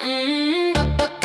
Mm.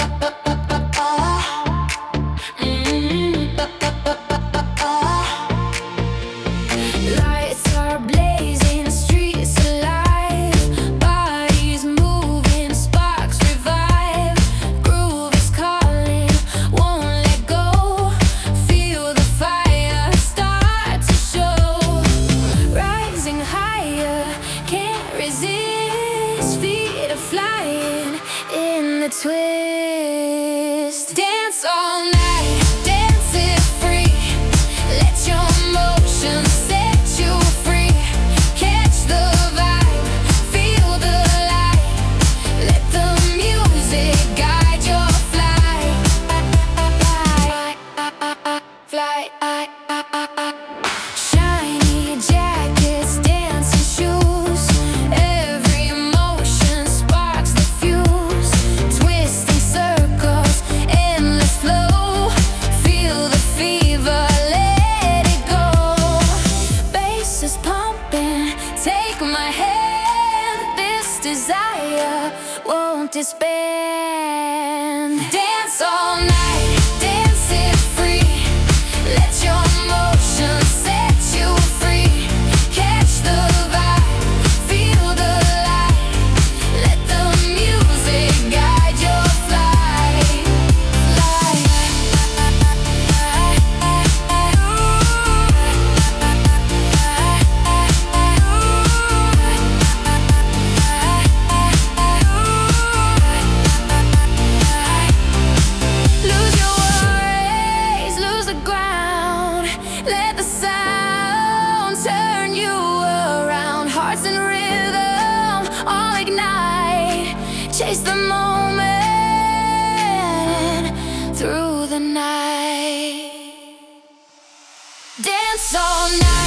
Lights are blazing, streets alive, bodies moving, sparks revive. Groove is calling, won't let go. Feel the fire start to show. Rising higher, can't resist. Feet are flying in the twist. Dance all night, dance it free. Let your emotions set you free. Catch the vibe, feel the light. Let the music guide your flight. Fly. Shiny jackets, dancing shoes. Every emotion sparks the fuse. Twisting circles, endless flow. Feel the fever, let it go. Bass is pumping, take my hand. This desire won't disband. Dance all night, dance it free. Let your emotions set you free. Catch the vibe, feel the light. Let the music guide your flight. Lose your worries, lose the ground. Let the sound turn you around. Hearts in rhythm, all ignite. Chase the moment through the night. Dance all night.